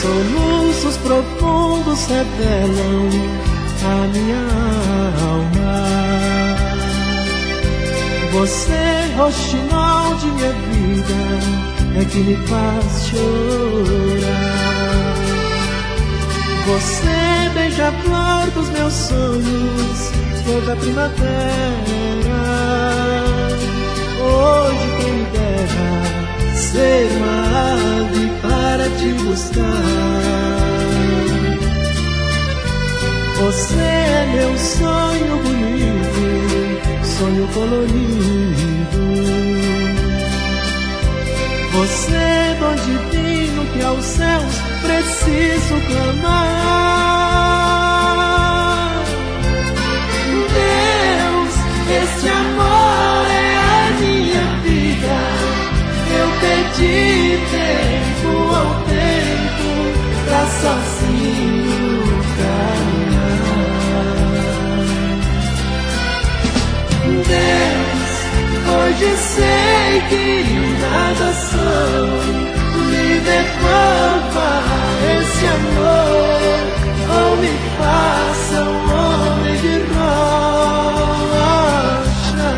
Soluços profundos revelam a minha alma. Você, roxinol de minha vida, é que me faz chorar. Você, beija-flor dos meus sonhos, flor da primavera. Hoje quem me dera ser uma ave para te buscar. Você é meu sonho bonito, sonho colorido. Você é dom divino que aos céus preciso clamar. Deus, esse amor é a minha vida. Eu pedi tempo ao tempo pra sozinho caminhar. Deus, hoje sei que nada sou. Me devolva esse amor, ou me faça um homem de rocha.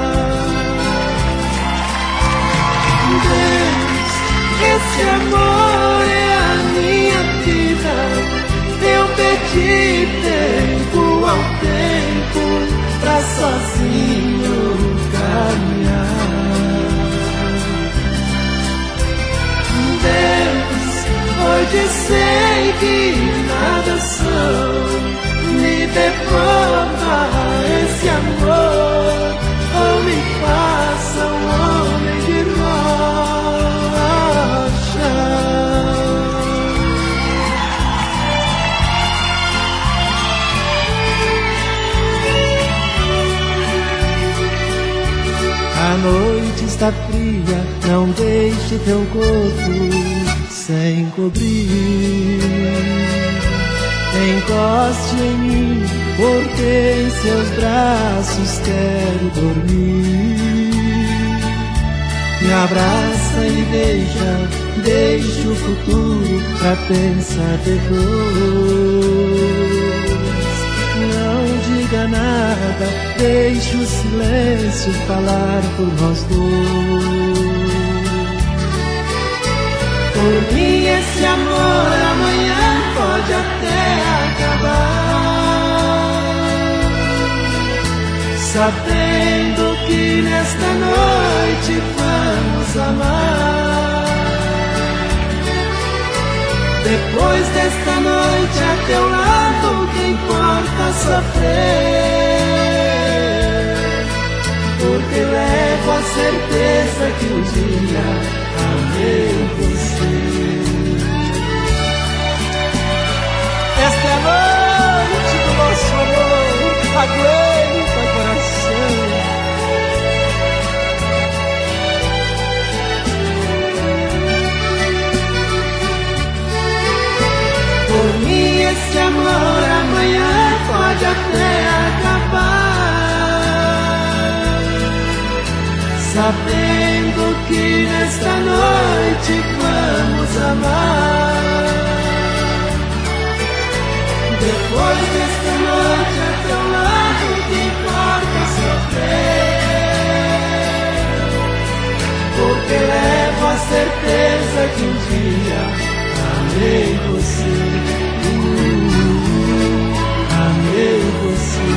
Deus, esse amor é a minha vida. Eu pedi tempo ao tempo pra sozinho caminhar. Hoje sei que nada sou. Me devolva esse amor, ou me faça um homem de rocha. A noite está fria, não deixe teu corpo sem cobrir. Encoste em mim, porque em seus braços quero dormir. Me abraça e beija, deixe o futuro pra pensar depois. Não diga nada, deixe o silêncio falar por nós dois. Por mim esse amor amanhã pode até acabar, sabendo que nesta noite vamos amar. Depois desta noite a teu lado, que importa sofrer, porque levo a certeza que um dia amei você. Esta é a noite do nosso amor, aguenta coração. Por mim esse amor amanhã pode até acabar, sabendo que nesta noite vamos amar. Depois desta noite a teu lado, que importa sofrer, porque levo a certeza que um dia amei você. Amei você.